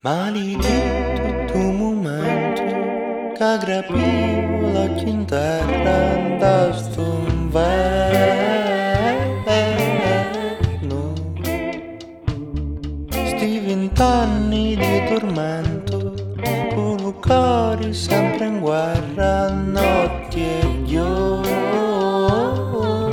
Maledetto tu momento che aggrappivo la chitarra da sto inverno. Sti 20 anni di tormento, con il cuore sempre in guerra, notti e giorno.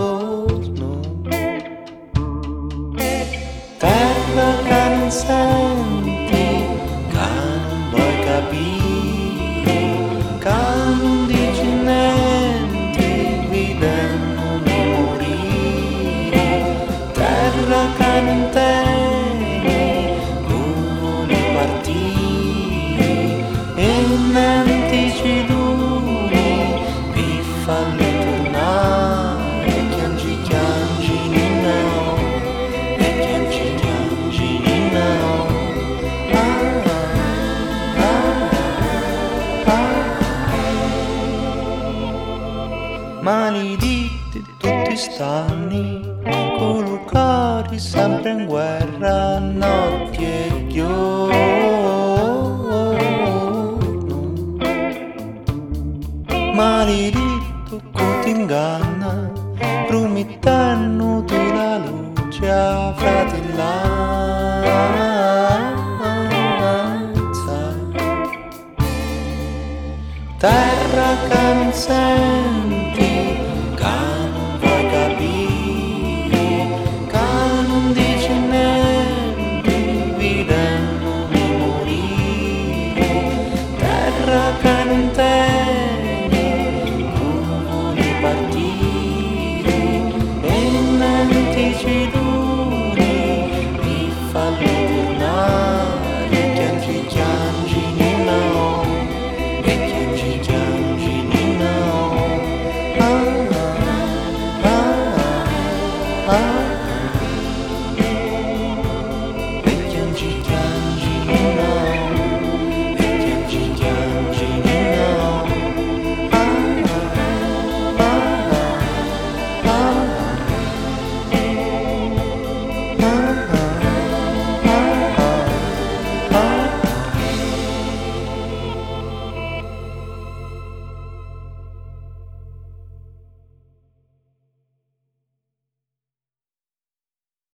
Terra che non senti, che non vuoi capire, che non dici niente, vedendomi morire. Terra che non temi, dove partire, e niente ci duri, per farli tornare, chiangi chiangi no. Malediti tutti st'anni, con il cuore sempre in guerra, notti e giorno. Maledetto che ti inganna, promettendo la luce a fratellanza. Terra che non senti, che non vuoi capire, che non dici niente, vedendomi morire. Terra che non temi, vuoi partire, e niente ci duri, per farli tornare, chiangi chiangi no. Ah